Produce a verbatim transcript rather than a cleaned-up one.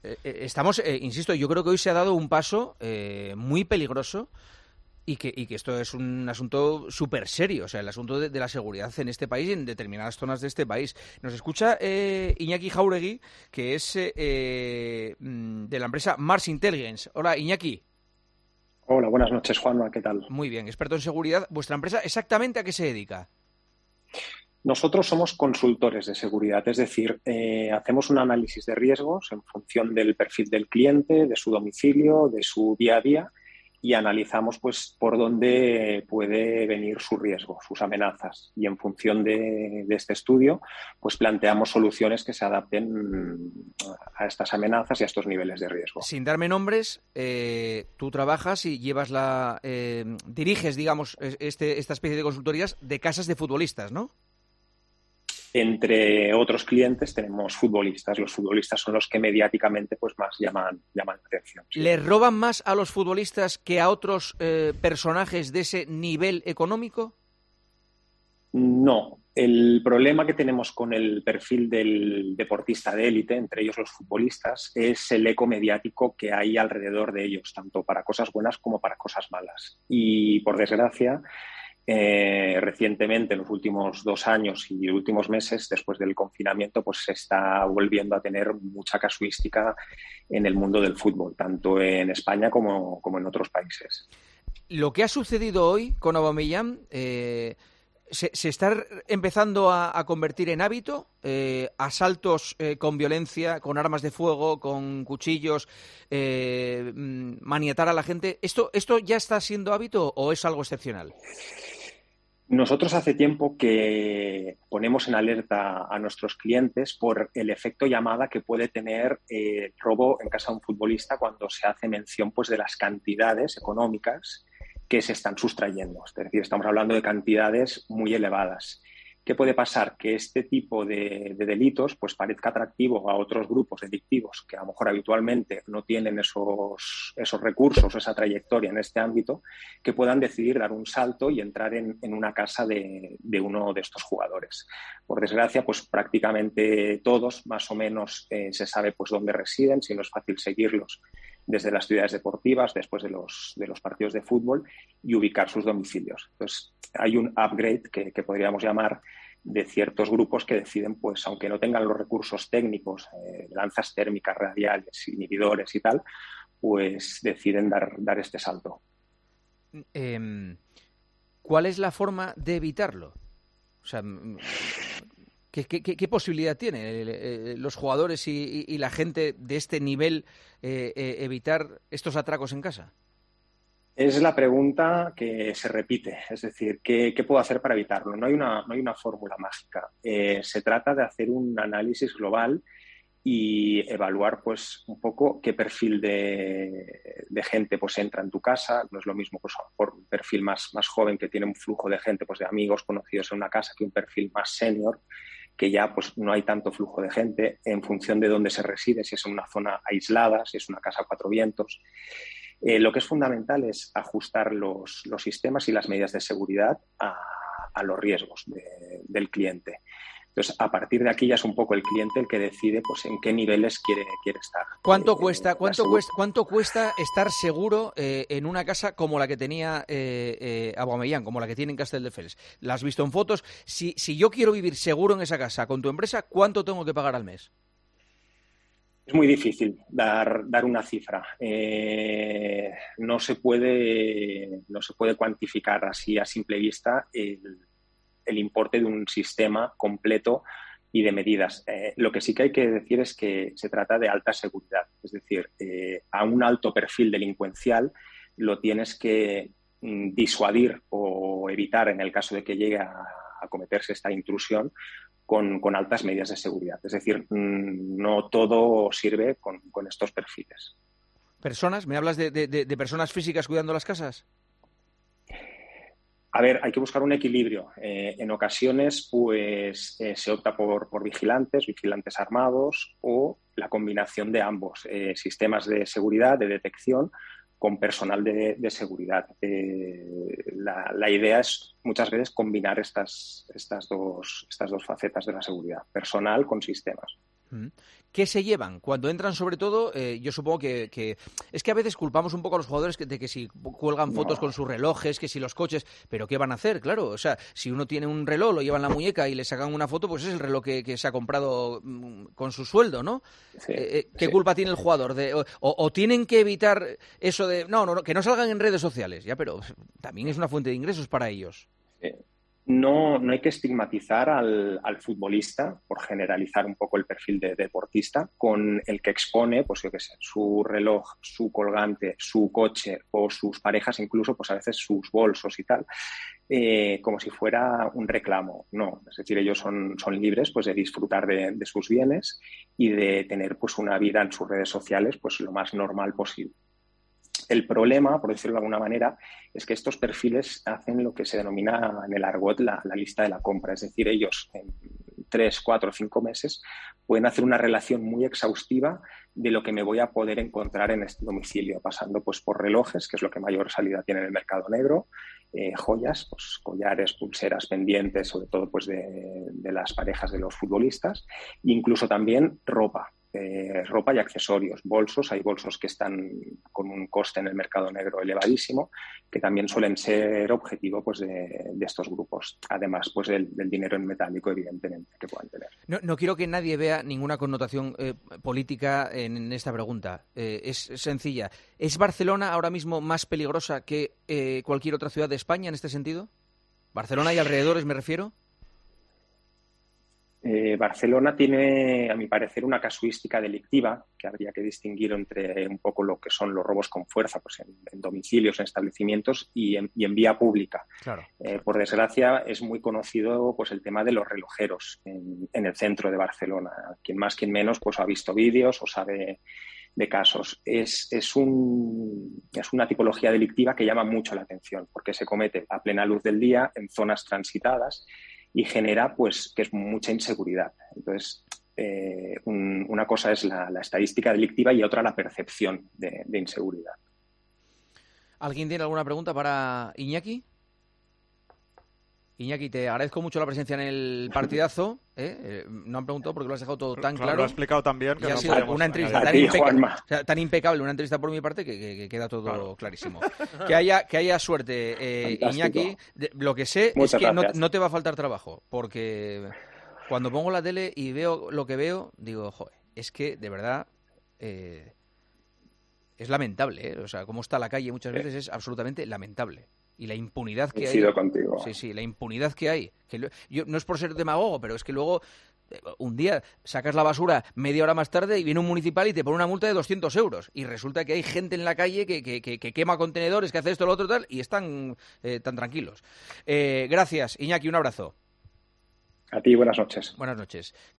Eh, eh, estamos, eh, insisto, yo creo que hoy se ha dado un paso eh, muy peligroso y que, y que esto es un asunto súper serio, o sea, el asunto de, de la seguridad en este país y en determinadas zonas de este país. Nos escucha eh, Iñaki Jauregui, que es eh, eh, de la empresa Mars Intelligence. Hola, Iñaki. Hola, buenas noches, Juanma, ¿qué tal? Muy bien, experto en seguridad. ¿Vuestra empresa exactamente a qué se dedica? Nosotros somos consultores de seguridad, es decir, eh, hacemos un análisis de riesgos en función del perfil del cliente, de su domicilio, de su día a día y analizamos pues por dónde puede venir su riesgo, sus amenazas y en función de, de este estudio pues planteamos soluciones que se adapten a estas amenazas y a estos niveles de riesgo. Sin darme nombres, eh, tú trabajas y llevas la eh, diriges, digamos, este, esta especie de consultorías de casas de futbolistas, ¿no? Entre otros clientes tenemos futbolistas. Los futbolistas son los que mediáticamente pues, más llaman, llaman la atención. Sí. ¿Les roban más a los futbolistas que a otros eh, personajes de ese nivel económico? No. El problema que tenemos con el perfil del deportista de élite, entre ellos los futbolistas, es el eco mediático que hay alrededor de ellos, tanto para cosas buenas como para cosas malas. Y, por desgracia, Eh, recientemente, en los últimos dos años y últimos meses, después del confinamiento, pues se está volviendo a tener mucha casuística en el mundo del fútbol, tanto en España como, como en otros países. Lo que ha sucedido hoy con Aubameyang eh, se, se está empezando a, a convertir en hábito, eh, asaltos eh, con violencia, con armas de fuego, con cuchillos, eh, maniatar a la gente. ¿Esto, ¿Esto ya está siendo hábito o es algo excepcional? Nosotros hace tiempo que ponemos en alerta a nuestros clientes por el efecto llamada que puede tener el eh, robo en casa de un futbolista cuando se hace mención pues, de las cantidades económicas que se están sustrayendo. Es decir, estamos hablando de cantidades muy elevadas. ¿Qué puede pasar? Que este tipo de, de delitos pues parezca atractivo a otros grupos delictivos que a lo mejor habitualmente no tienen esos, esos recursos, esa trayectoria en este ámbito, que puedan decidir dar un salto y entrar en, en una casa de, de uno de estos jugadores. Por desgracia, pues prácticamente todos más o menos eh, se sabe pues dónde residen, si no es fácil seguirlos desde las ciudades deportivas, después de los, de los partidos de fútbol y ubicar sus domicilios. Entonces, hay un upgrade que, que podríamos llamar de ciertos grupos que deciden, pues, aunque no tengan los recursos técnicos, eh, lanzas térmicas radiales, inhibidores y tal, pues deciden dar, dar este salto. Eh, ¿Cuál es la forma de evitarlo? O sea, ¿Qué, qué, qué posibilidad tienen eh, los jugadores y, y, y la gente de este nivel eh, eh, evitar estos atracos en casa? Es la pregunta que se repite, es decir, ¿qué, qué puedo hacer para evitarlo? No hay una, no hay una fórmula mágica. Eh, se trata de hacer un análisis global y evaluar pues un poco qué perfil de, de gente pues entra en tu casa. No es lo mismo pues, por un perfil más, más joven que tiene un flujo de gente, pues de amigos conocidos en una casa, que un perfil más senior, que ya pues no hay tanto flujo de gente en función de dónde se reside, si es en una zona aislada, si es una casa a cuatro vientos. Eh, lo que es fundamental es ajustar los, los sistemas y las medidas de seguridad a, a los riesgos de, del cliente. Entonces, a partir de aquí ya es un poco el cliente el que decide pues, en qué niveles quiere, quiere estar. ¿Cuánto Eh, cuesta, cuánto cuesta, cuánto cuesta estar seguro eh, en una casa como la que tenía eh, eh, Aubameyang, como la que tiene en Castelldefels? ¿La has visto en fotos? Si, si yo quiero vivir seguro en esa casa con tu empresa, ¿cuánto tengo que pagar al mes? Es muy difícil dar, dar una cifra. Eh, no se puede, no se puede cuantificar así a simple vista el, el importe de un sistema completo y de medidas. Eh, lo que sí que hay que decir es que se trata de alta seguridad. Es decir, eh, a un alto perfil delincuencial lo tienes que mm, disuadir o evitar en el caso de que llegue a, a cometerse esta intrusión Con, con altas medidas de seguridad. Es decir, no todo sirve con, con estos perfiles. ¿Personas? ¿Me hablas de, de, de personas físicas cuidando las casas? A ver, hay que buscar un equilibrio. Eh, en ocasiones, pues, eh, se opta por, por vigilantes, vigilantes armados o la combinación de ambos, eh, sistemas de seguridad, de detección, con personal de, de seguridad. Eh, la, la idea es muchas veces combinar estas, estas, dos, estas dos facetas de la seguridad, personal con sistemas. ¿Qué se llevan? Cuando entran, sobre todo, eh, yo supongo que, que... Es que a veces culpamos un poco a los jugadores que, de que si cuelgan fotos no. con sus relojes, que si los coches... ¿Pero qué van a hacer? Claro, o sea, si uno tiene un reloj, lo lleva en la muñeca y le sacan una foto, pues es el reloj que, que se ha comprado con su sueldo, ¿no? Sí, eh, ¿Qué sí. culpa tiene el jugador? De, o, o tienen que evitar eso de... No, no, no, que no salgan en redes sociales. Ya, pero también es una fuente de ingresos para ellos. Sí. No, no hay que estigmatizar al, al futbolista, por generalizar un poco el perfil de deportista, con el que expone, pues yo qué sé, su reloj, su colgante, su coche o sus parejas, incluso pues a veces sus bolsos y tal, eh, como si fuera un reclamo. No, es decir, ellos son, son libres pues de disfrutar de, de sus bienes y de tener pues una vida en sus redes sociales pues lo más normal posible. El problema, por decirlo de alguna manera, es que estos perfiles hacen lo que se denomina en el argot la, la lista de la compra. Es decir, ellos en tres, cuatro, cinco meses pueden hacer una relación muy exhaustiva de lo que me voy a poder encontrar en este domicilio, pasando pues por relojes, que es lo que mayor salida tiene en el mercado negro, eh, joyas, pues collares, pulseras, pendientes, sobre todo pues de, de las parejas de los futbolistas, e incluso también ropa. Eh, ropa y accesorios, bolsos, hay bolsos que están con un coste en el mercado negro elevadísimo, que también suelen ser objetivo pues de, de estos grupos, además pues del, del dinero en metálico evidentemente que puedan tener. No, no quiero que nadie vea ninguna connotación eh, política en, en esta pregunta, eh, es, es sencilla. ¿Es Barcelona ahora mismo más peligrosa que eh, cualquier otra ciudad de España en este sentido? ¿Barcelona y alrededores me refiero? Eh, Barcelona tiene, a mi parecer, una casuística delictiva que habría que distinguir entre un poco lo que son los robos con fuerza pues en, en domicilios, en establecimientos y en, y en vía pública. Claro. Eh, por desgracia, es muy conocido pues el tema de los relojeros en, en el centro de Barcelona. Quien más, quien menos, pues ha visto vídeos o sabe de casos. Es, es, un, es una tipología delictiva que llama mucho la atención porque se comete a plena luz del día en zonas transitadas y genera pues que es mucha inseguridad. Entonces, eh, un, una cosa es la, la estadística delictiva y otra la percepción de, de inseguridad. ¿Alguien tiene alguna pregunta para Iñaki? Iñaki, te agradezco mucho la presencia en el partidazo. ¿eh? Eh, no han preguntado porque lo has dejado todo tan claro. Lo has explicado tan bien que y no ha sido una entrevista tan, impeca- o sea, tan impecable, una entrevista por mi parte que, que, que queda todo claro. clarísimo. Que haya, que haya suerte, eh, Iñaki. De, lo que sé Muchas es que no, no te va a faltar trabajo, porque cuando pongo la tele y veo lo que veo, digo, joder, es que de verdad eh, es lamentable. ¿eh? O sea, cómo está la calle muchas veces es absolutamente lamentable. Y la impunidad que Coincido hay. Contigo. Sí, sí, la impunidad que hay. Que lo, yo, no es por ser demagogo, pero es que luego eh, un día sacas la basura media hora más tarde y viene un municipal y te pone una multa de doscientos euros. Y resulta que hay gente en la calle que, que, que, que quema contenedores, que hace esto, lo otro, tal, y están eh, tan tranquilos. Eh, gracias, Iñaki, un abrazo. A ti, buenas noches. Buenas noches.